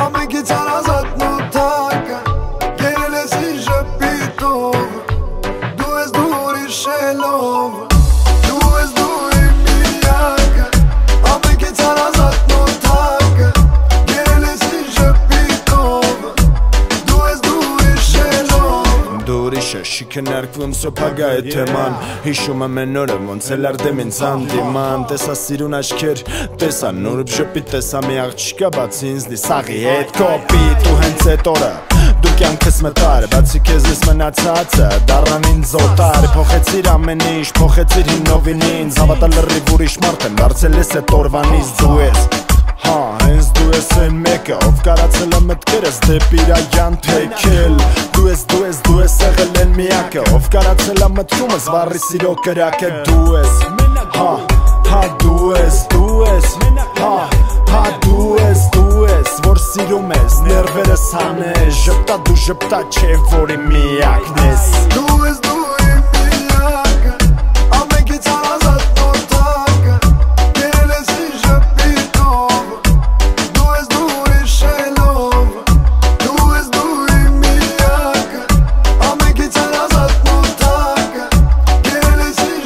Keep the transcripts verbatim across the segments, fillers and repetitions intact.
ամենքից անազատ նոթակը Գերել ես իր ժպիտով Դու ես դու ուրիշ շելով Դու ես դու իմ միակը Ամենքից անազատ նոթակը Գերել ես իր ժպիտով Դու ես դու ուրիշ շելով Դու ուրիշ է շիք է ներկվում սոպագա է թեման Հիշում եմ են օրը ոնց էլ արդեմ ինձ անդիման Տեսա սիրուն աչքեր, տեսա նուրբ ժպիտ Տեսա մի աղջիկա բացի ինձնի սաղի հետ կոպիտ Ու հենց էդ օրը դու կյանքս մտար Բացի քեզ ես մնացածը դառան ինձ օտար Փոխեցիր ամեն ինչ, փոխեցիր հիմնովին ինձ Հավատալ լրիվ ուրիշ մարդ եմ, դարձել ես էդ օրվանից Դու ես Հա, հենց դու ես են մեկը, ով կարացել է մտքերս դեպի իրայան թեքել Դու ես, դու ես, դու ես եղել են միակը, ով կարացել է մտքումս վառի սիրո կրակը Դու ես, հա, հա, դու ես, դու ես, հա, հա, դու ես, դու ես, որ սիրում ես, ներվերս հանես Ժպտա դու ժպտա չէ, որ իմ միակն ես Դու ես, դու իմ միակը, ամենքից անազատ նոթակը Գերել ես իր ժպիտով Դու ես դու ուրիշ շելով Դու ես դու իմ միակը, ամենքից անազատ նոթակը Գերել ես իր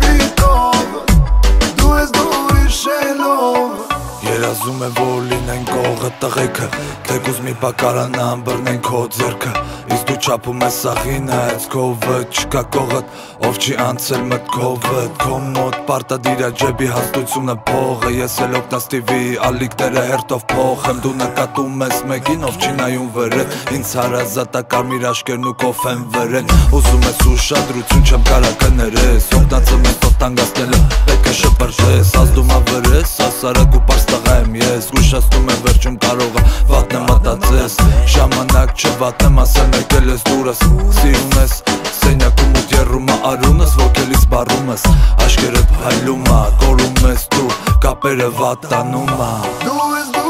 ժպիտով Դու ես դու ուրիշ շելով Երազում է որ լինեն կողը տղեքը Թեկուզ մի բակարանան բռնեն քո ձեռքը Իսկ դու չափում ես սաղին այց քովը Չկա կողըտ, ով չի անցել մտքովը Քո մոտ պարտադիրա ջեբի հաստությունը փողը Ես էլ օգնաստիվի ալիքները հերթով փոխեմ Դու նկատում ես մեկին, ով չի նայում վրետ Ինձ հարազատ է կարմիր աշկերն ու կոֆեն վրեն Ուզում ես ուշադրություն չեմ կարա կներես Օգնացում ես տով տանգասնելը, պետք է շպրտես Ազդում ա վրես, ասարակ ու պարս տղա եմ ես Գուշացնում եմ վերջում կարող է վատն է մտածես Ժամանակ չվատեմ ասեմ եկել ես դուրս Սիրուն ես, սենյակում ու եռում ա արունս Ոգելից բարում ես, աշկերդ հայլում ա Կորում ես դու, կապերը վատանում ա Դու ես դու